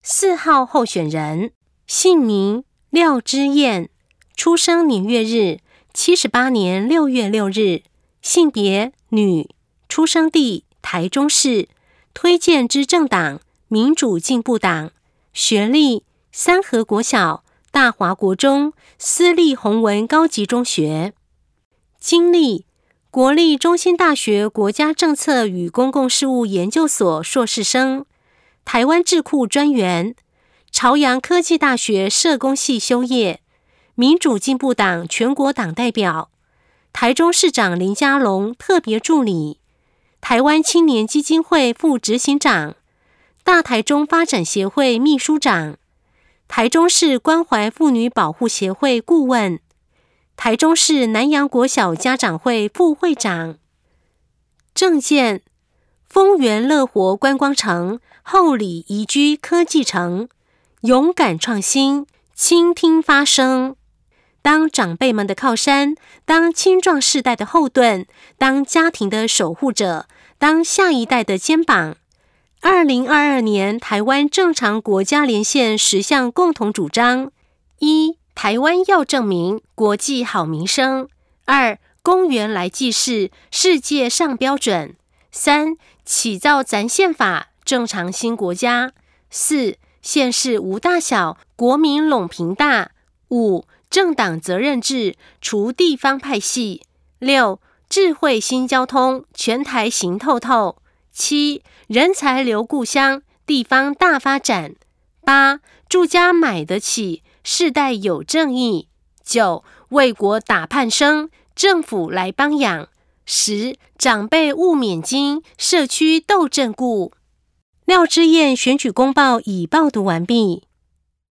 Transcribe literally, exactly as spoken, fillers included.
四号候选人，姓名廖之燕，出生年月日七十八年六月六日，性别女，出生地台中市，推荐之政党民主进步党，学历三和国小、大华国中、私立弘文高级中学，经历国立中兴大学国家政策与公共事务研究所硕士生，台湾智库专员，朝阳科技大学社工系修业，民主进步党全国党代表，台中市长林佳龙特别助理，台湾青年基金会副执行长，大台中发展协会秘书长，台中市关怀妇女保护协会顾问，台中市南洋国小家长会副会长。政见：丰原乐活观光城、后里宜居科技城，勇敢创新，倾听发声，当长辈们的靠山，当青壮世代的后盾，当家庭的守护者，当下一代的肩膀。二零二二年台湾正常国家连线十项共同主张：一、台湾要证明国际好名声；二、公园来济世，世界上标准；三、起造咱宪法，正常新国家；四、县市无大小，国民拢平大；五、政党责任制，除地方派系；六、智慧新交通，全台行透透；七、人才留故乡，地方大发展；八、住家买得起，世代有正义；九、为国打盼声，政府来帮养；十、长辈勿免惊，社区斗阵固。廖之燕选举公报已报读完毕。